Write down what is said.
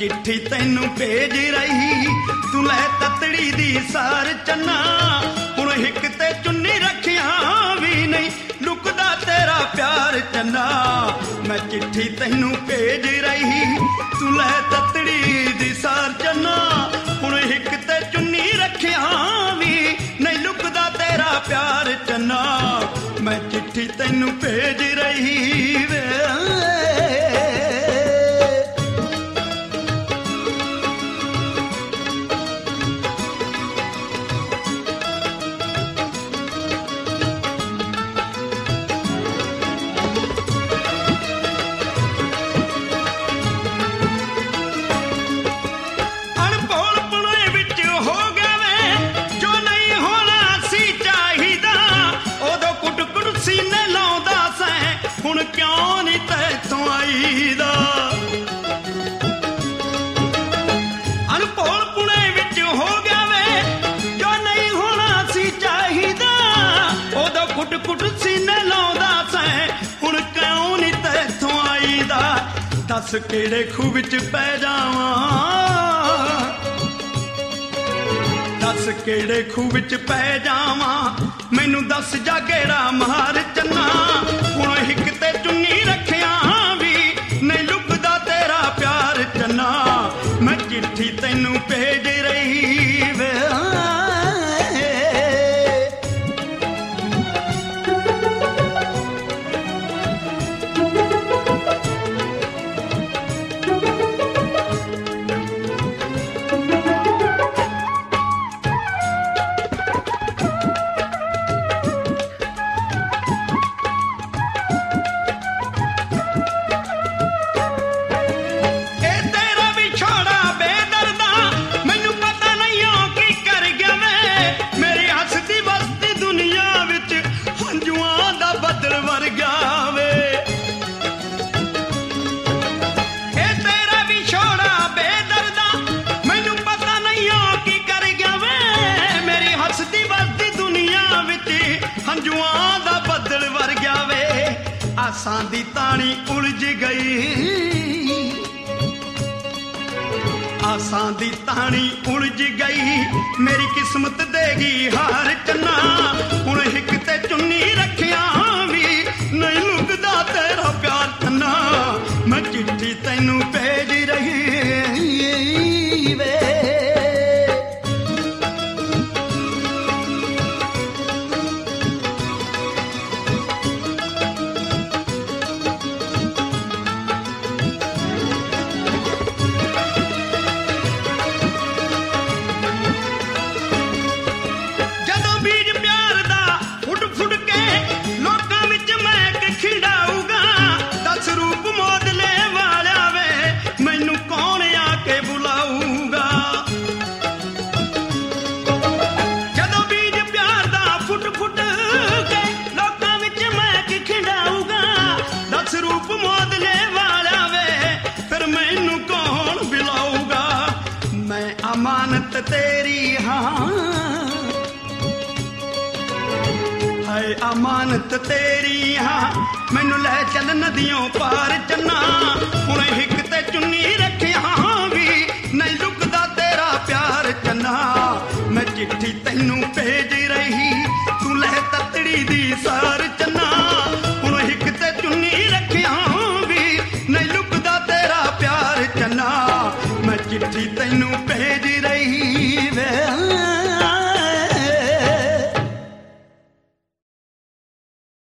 चिट्ठी तैनू भेज रही तू लै ततड़ी दी सार चन्ना हुण हिक ते चुन्नी रखिया भी नहीं लुकदा तेरा प्यार चन्ना मैं चिट्ठी तैनू भेज रही तू लै ततड़ी दी सार चन्ना हुण हिक ते चुन्नी रखिया भी नहीं लुकदा तेरा प्यार चन्ना मैं चिट्ठी तैनू भेज रही वे हुण क्यों नहीं तैथों आईदा अनभोल पुणे विच हो गया वे जो नहीं होना सी चाहिदा ओदो कुट कुट सीने लाउंदा सैं हुण क्यों नहीं तैथों आईदा दस किहड़े खूह विच पै जावां दस किहड़े खूह विच पै जावां मैनू दस जा गेड़ा मार चन्ना हुण हिक ते चुन्नी रखिया भी नहीं लुकदा तेरा प्यार चन्ना मैं चिट्ठी तैनू भेज रही वे आसां दी ताणी उलझ गई आसां दी ताणी उलझ गई मेरी किस्मत देगी हार चन्ना हुण हिक ते चुन्नी रखिया भी नहीं लुकदा तेरा प्यार चन्ना मैं चिट्ठी तैनू भेज रही वे अमानत तेरी हाँ है अमानत तेरी हाँ मैनू लै चल नदियों पार चन्ना